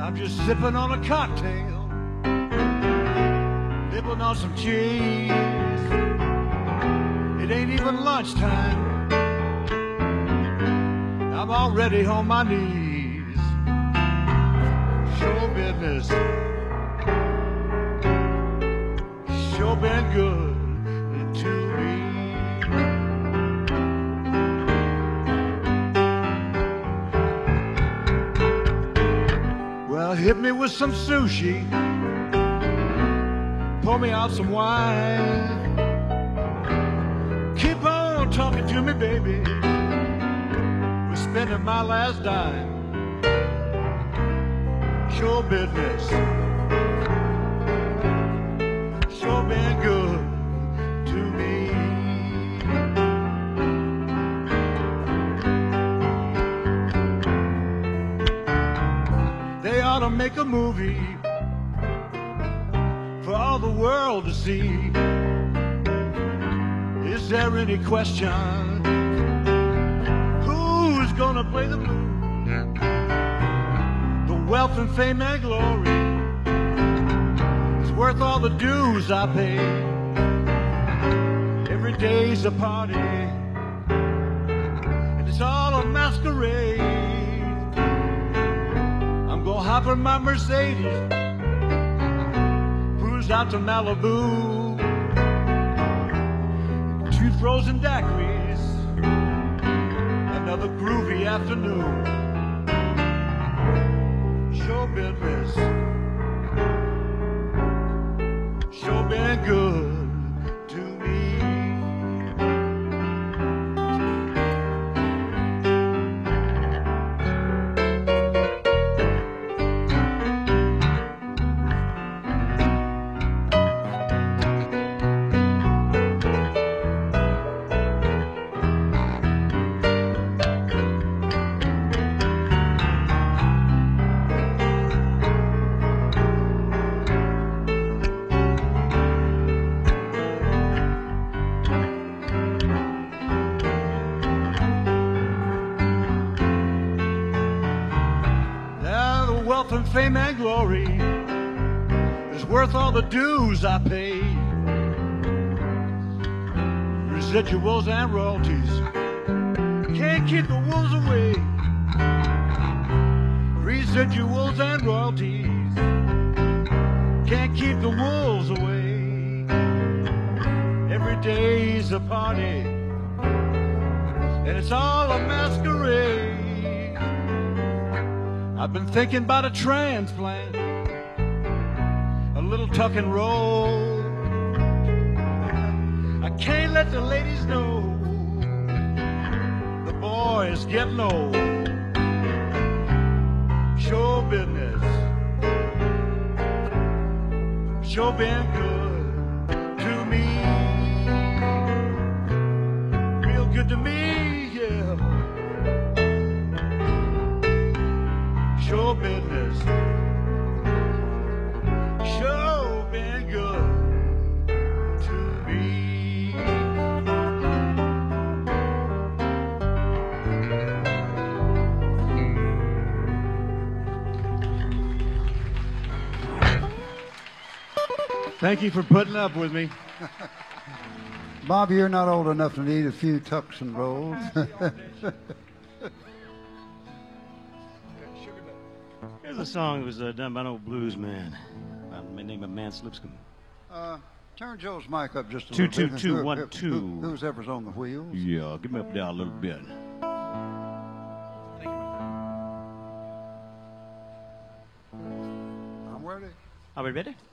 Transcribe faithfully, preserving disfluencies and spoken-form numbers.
I'm just sipping on a cocktail, nibbling on some cheese. It ain't even lunchtime, I'm already on my knees. Show business, sure been good to me. Well, hit me with some sushi, pour me out some wine. Keep on talking to me, baby, we're spending my last dime. Show business, sure been good to me. They ought to make a movie for all the world to see. Is there any question who's gonna play the blues? The wealth and fame and glory is worth all the dues I pay. Every day's a party and it's all a masquerade. I'm gonna hop in my Mercedes, cruise out to Malibu, two frozen daiquiris, another groovy afternoon. Show business, sure been good to me. Wealth and fame and glory is worth all the dues I pay. Residuals and royalties can't keep the wolves away. Residuals and royalties can't keep the wolves away. Every day's a party and it's all a masquerade. I've been thinking about a transplant, a little tuck and roll. I can't let the ladies know the boy is getting old. Show business, sure been good to me. Real good to me, yeah. Show business, sure been good to me. Thank you for putting up with me. Bob, you're not old enough to need a few tucks and rolls. Here's a song that was uh, done by an old blues man by the name of Mance Lipscomb. Uh, turn Joe's mic up just a Two, little two, bit. two, Who- one, who- two. Who's ever's on the wheels? Yeah, give me up there a little bit. I'm ready. Are we ready?